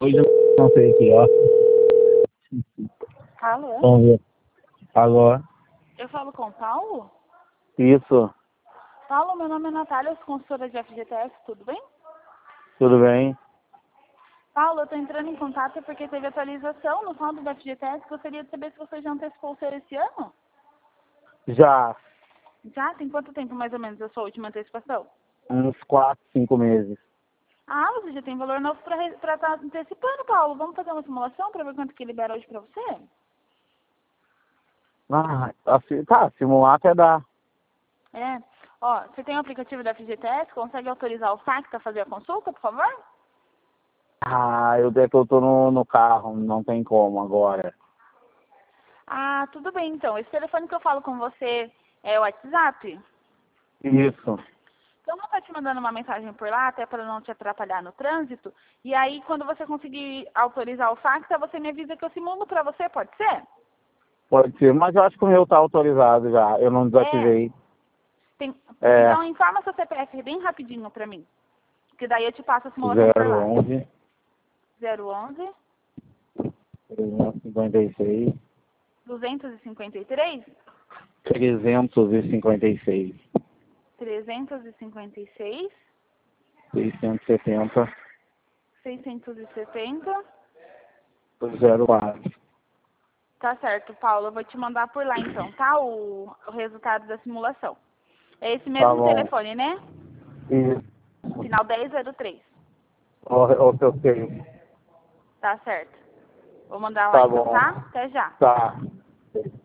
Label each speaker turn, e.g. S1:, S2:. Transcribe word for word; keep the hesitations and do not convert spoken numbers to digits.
S1: Hoje eu não sei aqui, ó.
S2: Alô?
S1: Vamos ver. Agora.
S2: Eu falo com o Paulo?
S1: Isso.
S2: Paulo, meu nome é Natália, eu sou consultora de F G T S, tudo bem?
S1: Tudo bem?
S2: Paulo, eu tô entrando em contato porque teve atualização no saldo da F G T S. Gostaria de saber se você já antecipou o seu esse ano?
S1: Já.
S2: Já? Tem quanto tempo mais ou menos a sua última antecipação?
S1: Uns quatro, cinco meses.
S2: Ah, você já tem valor novo pra estar antecipando, Paulo. Vamos fazer uma simulação para ver quanto que libera hoje pra você?
S1: Ah, assim, tá, simular até dá.
S2: É. Ó, você tem o aplicativo da F G T S? Consegue autorizar o saque para fazer a consulta, por favor?
S1: Ah, eu é que eu tô no, no carro, não tem como agora.
S2: Ah, tudo bem então. Esse telefone que eu falo com você é o WhatsApp?
S1: Isso.
S2: Então, eu vou estar te mandando uma mensagem por lá, até para não te atrapalhar no trânsito. E aí, quando você conseguir autorizar o fax, você me avisa que eu simulo para você, pode ser?
S1: Pode ser, mas eu acho que o meu tá autorizado já. Eu não
S2: É.
S1: desativei.
S2: Tem...
S1: É
S2: Então, informa seu C P F bem rapidinho para mim. Que daí eu te passo a simulação por
S1: zero
S2: lá.
S1: onze,
S2: zero onze,
S1: trezentos e cinquenta e seis,
S2: duzentos e cinquenta e três,
S1: trezentos e cinquenta e seis,
S2: trezentos e cinquenta e seis,
S1: seiscentos e setenta,
S2: seiscentos e setenta.
S1: zero quatro.
S2: Tá certo, Paulo. Eu vou te mandar por lá então, tá? O, o resultado da simulação. É esse
S1: Tá
S2: mesmo
S1: bom.
S2: telefone, né?
S1: Isso.
S2: Final dez zero três.
S1: O seu tempo.
S2: Tá certo. Vou mandar lá
S1: Tá
S2: então,
S1: bom.
S2: tá? Até já.
S1: Tá.